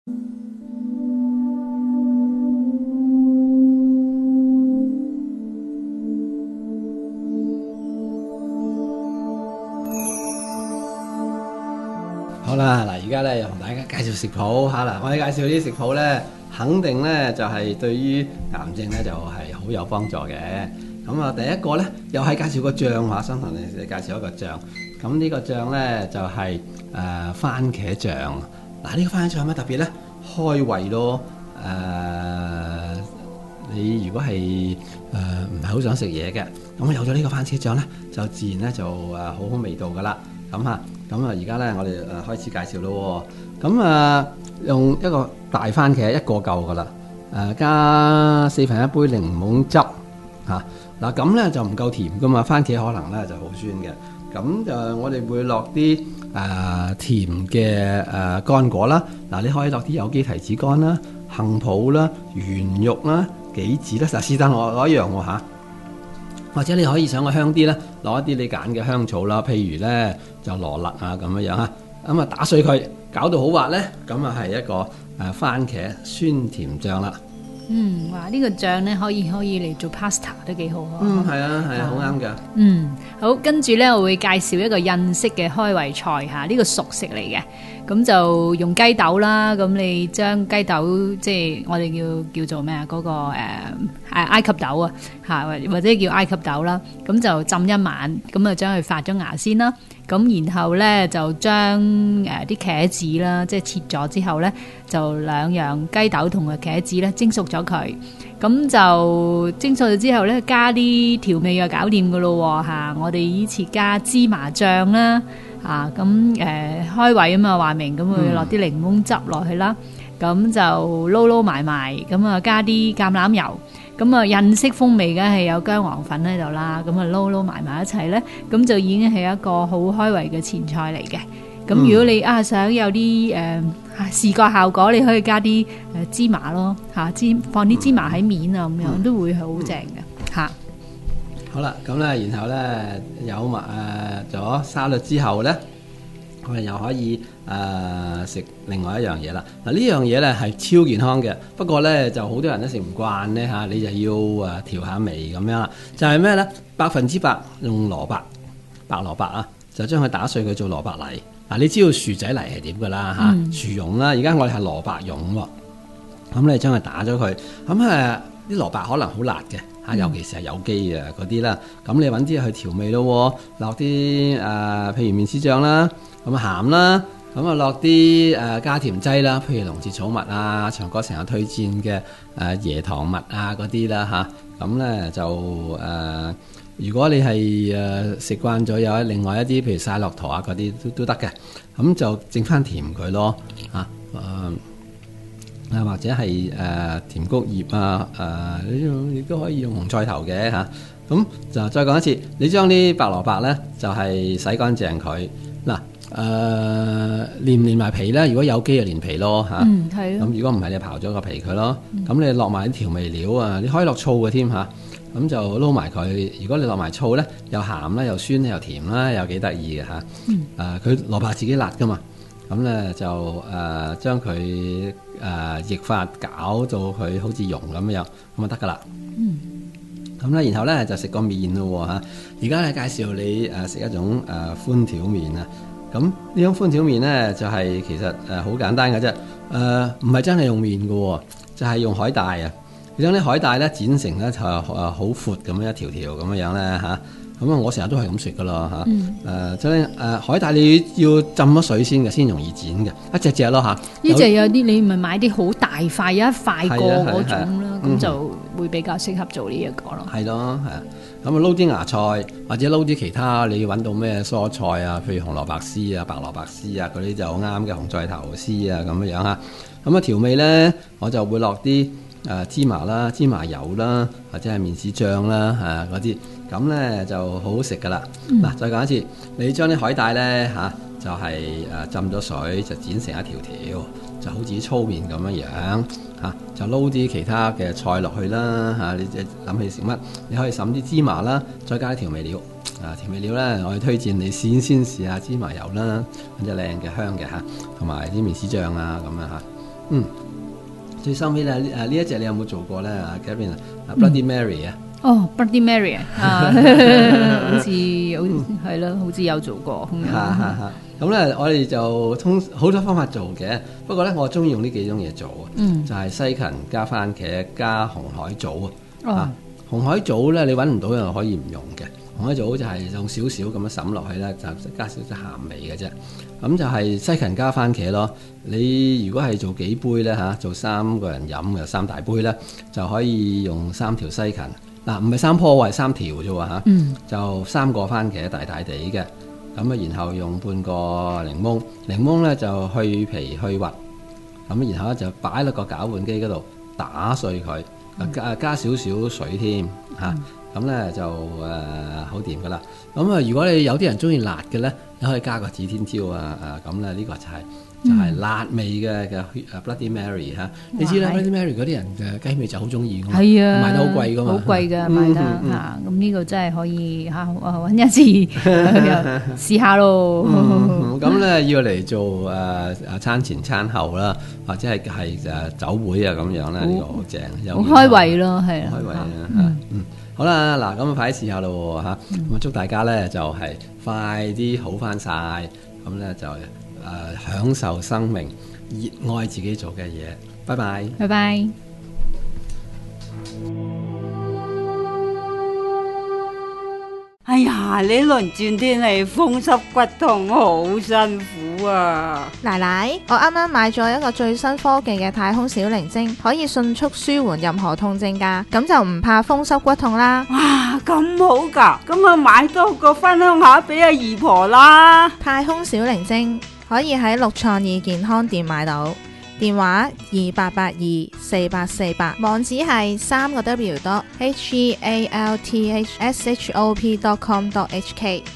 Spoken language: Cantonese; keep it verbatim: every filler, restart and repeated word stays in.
好啦，嗱，而家咧又同大家介紹食譜嚇啦。我哋介紹啲食譜咧，肯定咧就係、是、對於癌症咧就係、是、好有幫助嘅。咁啊，第一個咧又係介紹個醬嚇，想同你介紹一個醬。咁呢個醬咧就係、是、誒、呃、番茄醬。嗱，呢個番茄醬有咩特別咧？開胃咯。誒、呃，你如果係誒唔係好想食嘢嘅，咁有咗呢個番茄醬咧，就自然咧就誒好好味道噶啦。咁啊，咁啊，而家咧我哋誒開始介紹咯。咁啊，用一個大番茄一個夠噶啦。誒，加四分一杯檸檬汁嚇。嗱，咁咧就唔夠甜噶嘛，番茄可能咧就好酸嘅。咁就我哋會落啲誒甜嘅誒乾果啦。嗱，你可以落啲有機提子乾啦、杏脯啦、圓肉啦、杞子啦，實是但我我一樣喎嚇。或者你可以想個香啲咧，攞一啲你揀嘅香草啦，譬如咧就羅勒啊咁樣樣嚇，咁啊打碎佢，搞到好滑咧，咁啊係一個誒番茄酸甜醬啦。 嗯，哇！呢、這個醬咧可以可以嚟做 pasta 都幾好啊。 嗯，係啊，係啊，好啱㗎。 嗯，好，跟住咧我會介紹一個印式嘅開胃菜嚇，呢、這個熟食嚟嘅。咁就用雞豆啦，咁你將雞豆即係我哋叫叫做咩啊？嗰、那個誒、呃、埃及豆啊嚇，或者叫埃及豆啦。咁就浸一晚，咁啊將佢發咗芽先啦。咁然後咧就將誒啲茄子啦，即係切咗之後咧，就兩樣雞豆同埋茄子咧蒸熟咗佢。咁就蒸熟咗之後咧，加啲調味就搞掂噶咯嚇。我哋依次加芝麻醬啦。啊，咁誒、呃、開胃啊嘛，話明咁會落啲檸檬汁落去啦，咁、嗯、就撈撈埋埋，咁啊加啲橄欖油，咁啊印式風味梗係有薑黃粉喺度啦，咁啊撈撈埋埋一齊咧，咁就已經係一個好開胃嘅前菜嚟嘅。咁如果你啊想有啲誒、呃、視覺效果，你可以加啲誒芝麻咯，嚇芝放啲芝麻喺面啊，咁樣、嗯、都會係好正嘅嚇。 好啦，咁咧，然後咧有埋誒咗沙律之後咧，我哋又可以誒食、呃、另外一樣嘢啦。嗱，呢樣嘢咧係超健康嘅，不過咧就好多人都食唔慣咧嚇，你就要誒調下味咁樣啦。就係咩咧？百分之百用蘿蔔，白蘿蔔啊，就將佢打碎佢做蘿蔔泥。嗱，你知道薯仔泥係點噶啦嚇，嗯、薯蓉啦，而家我哋係蘿蔔蓉喎。咁你將佢打咗佢，咁誒啲蘿蔔可能好辣嘅。尤其是係有機嘅嗰啲啦，咁你揾啲去調味咯，落啲誒譬如麵豉醬啦，咁啊鹹啦，咁啊落啲誒加甜劑啦，譬如龍舌草蜜啊，長哥成日推薦嘅誒椰糖蜜啊嗰啲啦嚇，咁咧就誒、呃，如果你係誒食慣咗有另外一啲譬如晒駱駝啊嗰啲都都得嘅，咁就整翻甜佢咯嚇誒。呃啊，或者係誒、呃、甜菊葉啊，誒、呃、你亦都可以用紅菜頭嘅嚇。咁、啊、就再講一次，你將啲白蘿蔔咧就係、是、洗乾淨佢。嗱、啊、誒，連唔連埋皮咧？如果有機就連皮咯嚇。嗯，係。咁如果唔係，你刨咗個皮佢咯。咁、嗯、你落埋啲調味料啊，你可以落醋嘅添嚇。咁、啊、就撈埋佢。如果你落埋醋咧，又鹹啦，又酸又甜啦，又幾得意嘅嚇。嗯。誒，佢蘿蔔自己辣噶嘛。咁咧就誒、呃、將佢誒、呃、液化搞到佢好似蓉咁樣，咁就得噶啦。嗯。咁咧，然後咧就食個麵咯嚇。而家咧介紹你誒食一種誒、呃、寬條麵啊。咁呢種寬條麵咧就係、是、其實誒好簡單嘅啫。誒唔係真係用麵嘅，就係、是、用海帶啊。你將啲海帶咧剪成咧就誒好闊咁樣一條條咁樣樣咧嚇。咁啊，我成日都係咁食噶啦嚇。誒，即係誒海帶你要浸咗水先嘅，先容易剪嘅，一隻隻咯嚇。 呢隻有啲你咪買啲好大塊，有一塊過嗰種啦，咁就會比較適合做呢一個咯。係咯，係啊。咁啊，撈啲芽菜或者撈啲其他，你要揾到咩蔬菜啊？譬如紅蘿蔔絲啊、白蘿蔔絲啊嗰啲就好啱嘅，紅菜頭絲啊咁樣樣嚇。咁啊調味咧，我就會落啲誒芝麻啦、芝麻油啦，或者係麵豉醬啦嚇嗰啲。咁咧就好好食噶啦。嗱、嗯，再講一次，你將啲海帶咧嚇、啊，就係、是、誒、啊、浸咗水，就剪成一條條，就好似粗麵咁樣樣嚇、啊，就撈啲其他嘅菜落去啦嚇、啊。你諗起食乜，你可以揼啲芝麻啦，再加啲調味料。啊，調味料咧，我哋推薦你先先試下芝麻油啦，咁就靚嘅香嘅嚇，同埋啲麵豉醬啊咁樣嚇。 嗯，最收尾咧誒呢一隻你有冇做過咧？啊 Kevin 啊 Bloody Mary 啊。 哦，Bloody Mary 啊，好似好係咯，好似有做過咁樣。 嚇嚇嚇！咁咧，我哋就通好多方法做嘅，不過咧，我中意用呢幾種嘢做啊， 嗯， 就係西芹加番茄加紅海棗啊。 哦， 啊紅海棗咧，你揾唔到又可以唔用嘅。紅海棗就係用少少咁樣滲落去咧，就加少少鹹味嘅啫。咁就係西芹加番茄咯。你如果係做幾杯咧嚇，做三個人飲嘅三大杯咧，就可以用三條西芹。嗱，唔係三棵喎，係三條啫喎嚇。 嗯， 就三個番茄大大地嘅。咁啊，然後用半個檸檬，檸檬咧就去皮去核，咁然後咧就擺落個攪拌機嗰度打碎佢，嗯、加加少少水添嚇，咁咧、嗯啊、就誒好掂噶啦。咁啊，如果你有啲人中意辣嘅咧，你可以加個指天椒啊啊，咁咧呢個就係、是。就係辣味嘅嘅 Bloody Mary 嚇，你知啦 Bloody Mary 嗰啲人嘅雞尾就好中意㗎嘛， 係啊， 賣得好貴㗎嘛， 好貴㗎賣得嚇，咁呢個真係可以嚇揾一次試下咯。 咁咧要嚟做誒誒餐前餐後啦，或者係係誒酒會啊咁樣咧，呢個好正， 好開胃咯，係啊， 開胃啊嚇，嗯，好啦，嗱咁快啲試下咯嚇，咁啊祝大家咧就係快啲好翻晒，咁咧就。誒、呃、享受生命，熱愛自己做嘅嘢。拜拜， 拜拜。 哎呀，呢輪轉天氣風濕骨痛，好辛苦啊！ 奶奶，我啱啱買咗一個最新科技嘅太空小靈精，可以迅速舒緩任何痛症㗎，咁就唔怕風濕骨痛啦。 哇，咁好㗎，咁啊買多個分享下俾阿姨婆啦。 太空小靈精可以喺六創意健康店買到，電話二八八二四八四八，網址係三個 W dot H E A L T H S H O P dot com dot H K。